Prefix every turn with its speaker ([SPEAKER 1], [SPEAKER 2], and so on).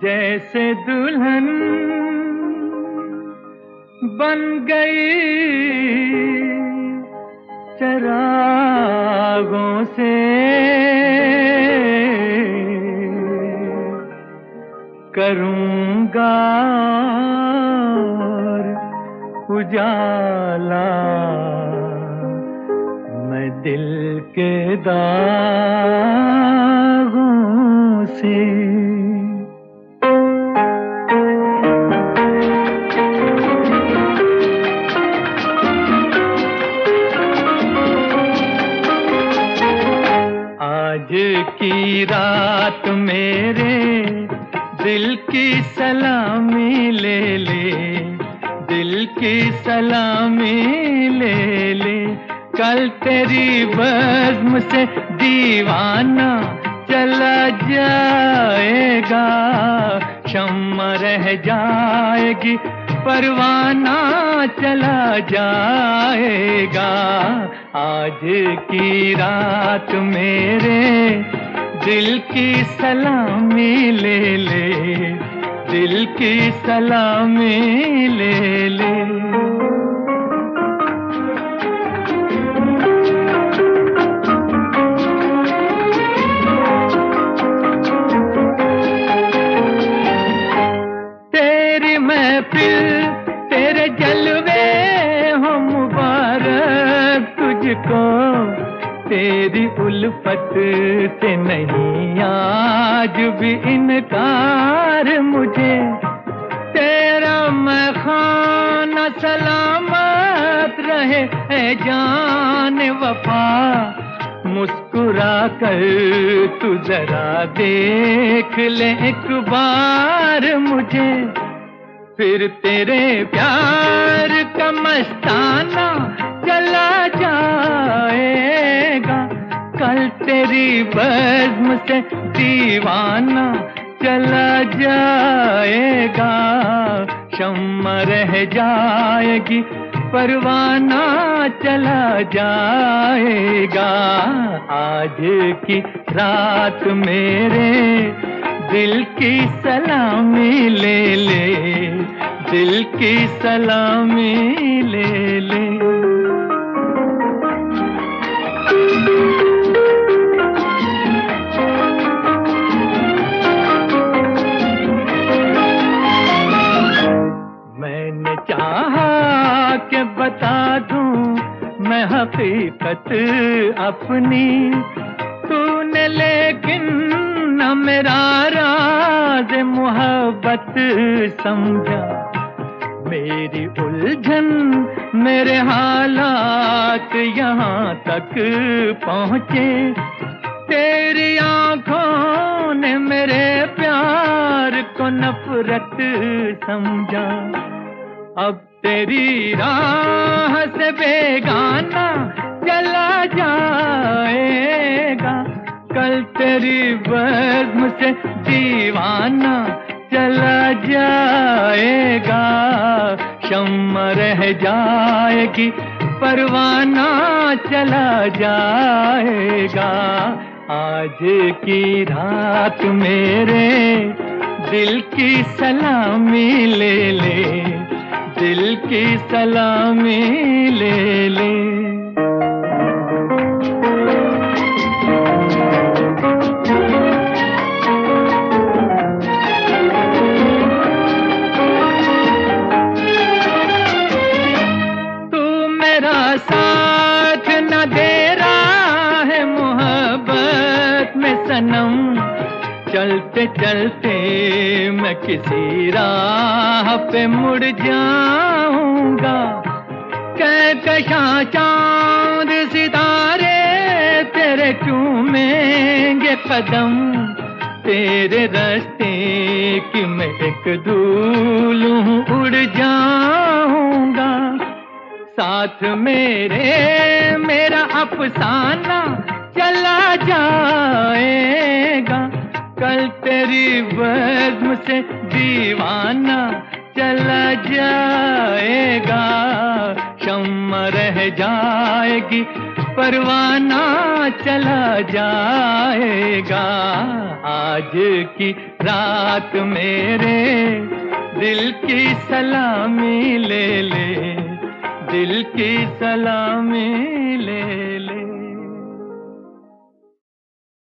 [SPEAKER 1] जैसे दुल्हन बन गई चरागों से, करूंगा उजाला मैं दिल के दागों से। आज की रात मेरे दिल की सलामी ले ले, दिल की सलामी ले ले। कल तेरी बज़्म से दीवाना चला जाएगा, शम्मा रह जाएगी परवाना चला जाएगा। आज की रात मेरे दिल की सलामी ले ले, दिल की सलामी ले ले। तेरी महफिल तेरे जलवे हो मुबारक तुझको, तेरी उल्फत से नहीं आज भी इनकार मुझे। तेरा मैखाना सलामत रहे ऐ जान वफा, मुस्कुरा कर तू जरा देख ले एक बार मुझे। फिर तेरे प्यार का मस्ताना चला जाएगा, कल तेरी बज़्म से दीवाना चला जाएगा। शम्मा रह जाएगी परवाना चला जाएगा। आज की रात मेरे दिल की सलामी ले ले, दिल की सलामी ले ले। मैंने चाहा कि बता दूं मैं हकीकत अपनी, तूने लेकिन न मेरा राज मोहब्बत समझा। मेरी उलझन मेरे हालात यहाँ तक पहुँचे, तेरी आँखों ने मेरे प्यार को नफरत समझा। अब तेरी राह से बेगाना चला जाएगा, कल तेरी बज़्म से दीवाना चला जाएगा। शम्मा रह जाएगी परवाना चला जाएगा। आज की रात मेरे दिल की सलामी ले ले, दिल की सलामी ले ले। साथ न दे रहा है मोहब्बत में सनम, चलते चलते मैं किसी राह पे मुड़ जाऊंगा। कहकशां चांद सितारे तेरे चूमेंगे कदम, तेरे रास्ते की मैं एक धूल हूँ उड़ जाऊंगा। साथ मेरे मेरा अफसाना चला जाएगा, कल तेरी बज़्म से दीवाना चला जाएगा। शम्मा रह जाएगी परवाना चला जाएगा। आज की रात मेरे दिल की सलामी ले ले, दिल की सलामी ले